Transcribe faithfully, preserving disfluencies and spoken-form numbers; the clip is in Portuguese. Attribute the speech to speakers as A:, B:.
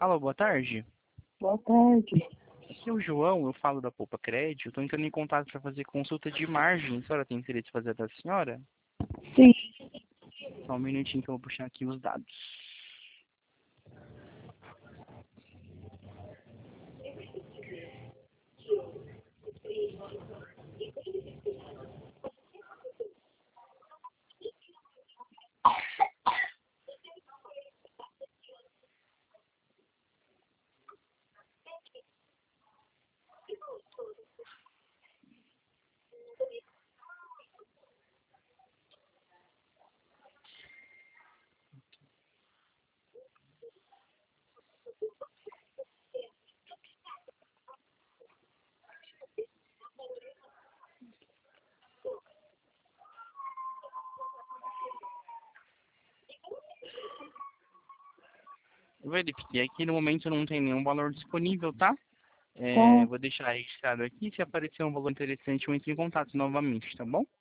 A: fala? Boa tarde.
B: Boa tarde.
A: Aqui é o João, eu falo da Poupa Crédito. Estou entrando em contato para fazer consulta de margem. A senhora tem interesse em fazer da senhora?
B: Sim.
A: Só um minutinho que eu vou puxar aqui os dados. Eu verifiquei aqui, no momento não tem nenhum valor disponível, tá? É,
B: Tá.
A: vou deixar registrado aqui. Se aparecer um valor interessante, eu entro em contato novamente, tá bom?